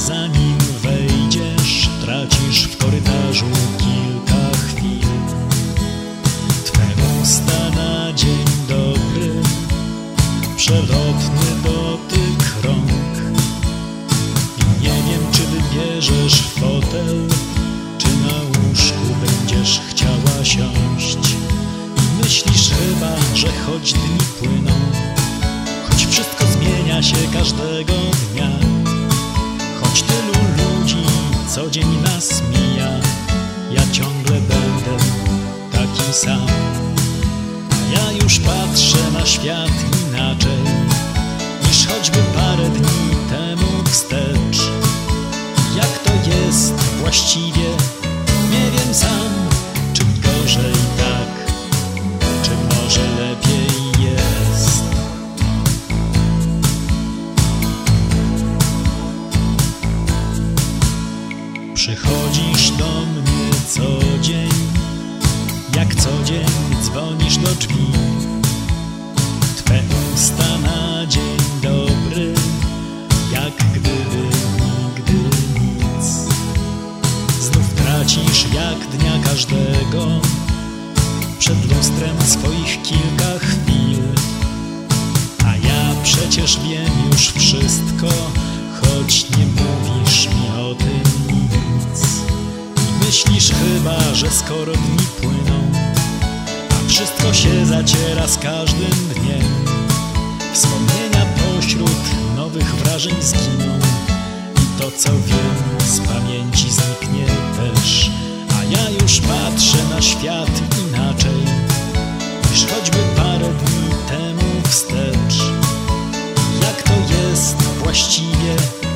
zanim wejdziesz, tracisz w korytarzu kilka chwil. Twe usta na dzień dobry, przelotny dotyk rąk. I nie wiem, czy wybierzesz fotel, czy na łóżku będziesz chciała siąść. I myślisz chyba, że choć dni płyną, choć wszystko zmienia się każdego dnia, choć tylu ludzi co dzień nas mija, ja ciągle będę taki sam. A ja już patrzę na świat inaczej niż choćby parę dni temu wstecz. Jak to jest właściwie, nie wiem sam, czy gorzej tak, czy może lepiej jest. Przychodzisz do mnie co dzień, jak co dzień dzwonisz do drzwi. Twe usta na dzień dobry, jak gdyby nigdy nic. Znów tracisz jak dnia każdego, przed lustrem swoich kilka chwil. A ja przecież wiem już wszystko, choć nie mówisz mi o tym nic. I myślisz chyba, że skoro dni płyną, a wszystko się zaciera z każdym dniem, wspomnienia pośród nowych wrażeń zginą i to co wiem z pamięci zniknie też. A ja już patrzę na świat inaczej niż choćby parę dni temu wstecz. Jak to jest właściwie,